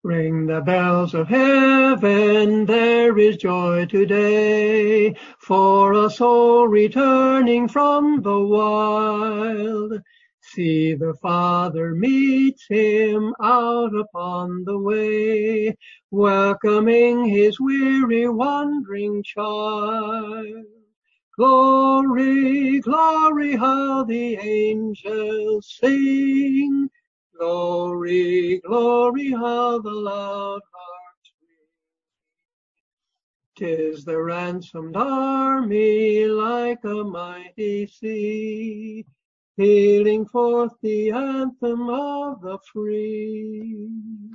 Ring the bells of heaven, there is joy today, for a soul returning from the wild. See, the Father meets him out upon the way, welcoming his weary wandering child. Glory, glory, how the angels sing. Glory, glory, how the loud harps ring. 'Tis the ransomed army like a mighty sea, pealing forth the anthem of the free.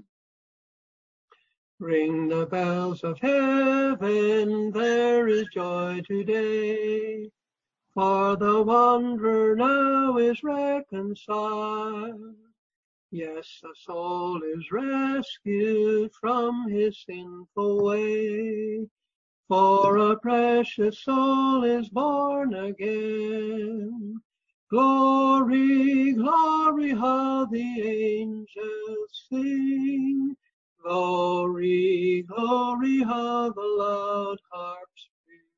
Ring the bells of heaven, there is joy today, for the wanderer now is reconciled. Yes, the soul is rescued from his sinful way, for a precious soul is born again. Glory, glory, how the angels sing. Glory, glory, how the loud harps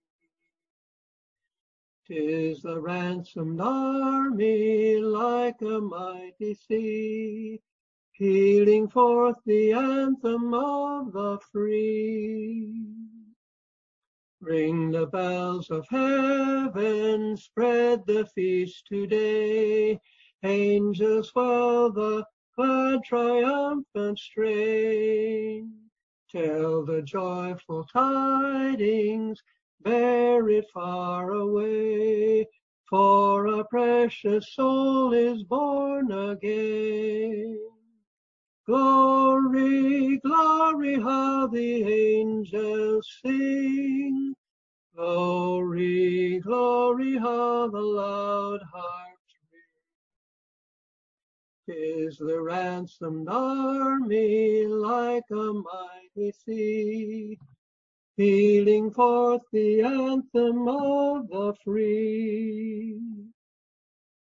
ring. 'Tis the ransomed army like a mighty sea, pealing forth the anthem of the free. Ring the bells of heaven, spread the feast today. Angels swell the glad triumphant strain. Tell the joyful tidings, bear it far away, for a precious soul is born again. Glory, glory, how the angels sing. Glory, glory, how the loud harps ring. 'Tis the ransomed army like a mighty sea, pealing forth the anthem of the free.